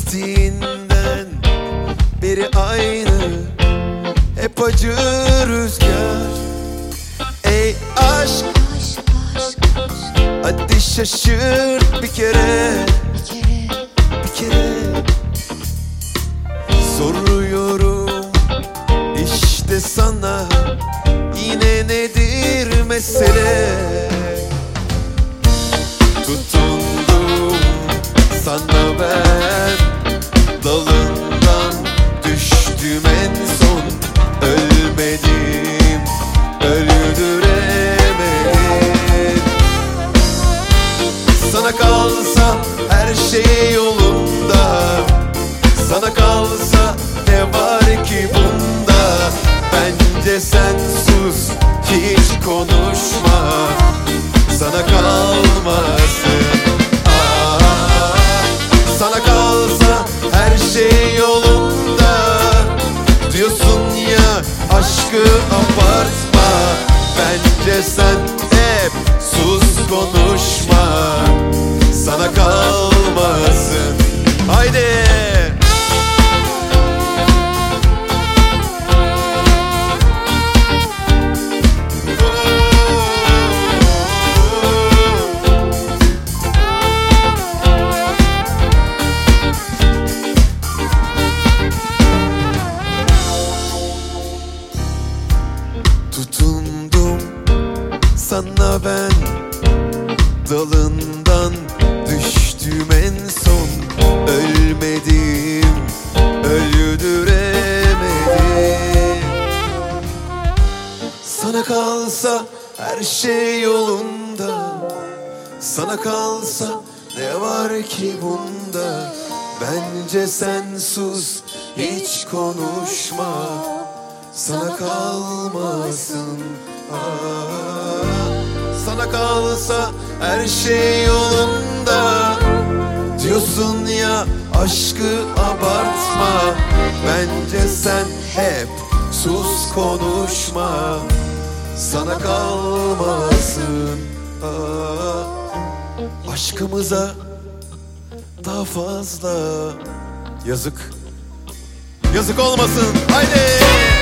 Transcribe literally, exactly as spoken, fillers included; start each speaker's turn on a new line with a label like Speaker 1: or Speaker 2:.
Speaker 1: gittiğinden beri aynı, hep acı rüzgar. Ey aşk, hadi şaşırt bir kere, bir kere. Soruyorum işte sana, yine nedir mesele? Tutundum sana ben, dalından düştüm en son. Ölmedim, öldüremedim. Sana kalsa her şey yolunda, sana kalsa ne var ki bunda? Bence sen sus, hiç konuşma, sana kalmasın. Aa, sana kalsa her şey yolunda diyorsun ya, aşkı abartma. Bence sen hep sus, konuşma, sana kalmasın. Haydi. Tutundum sana ben, dalından düştüm en son. Ölmedim, öldüremedim. Sana kalsa her şey yolunda, sana kalsa ne var ki bunda? Bence sen sus, hiç konuşma, sana kalmasın. Aa, sana kalsa her şey yolunda diyorsun ya, aşkı abartma. Bence sen hep sus, konuşma, sana kalmasın. Aa, aşkımıza daha fazla yazık, yazık olmasın. Haydi.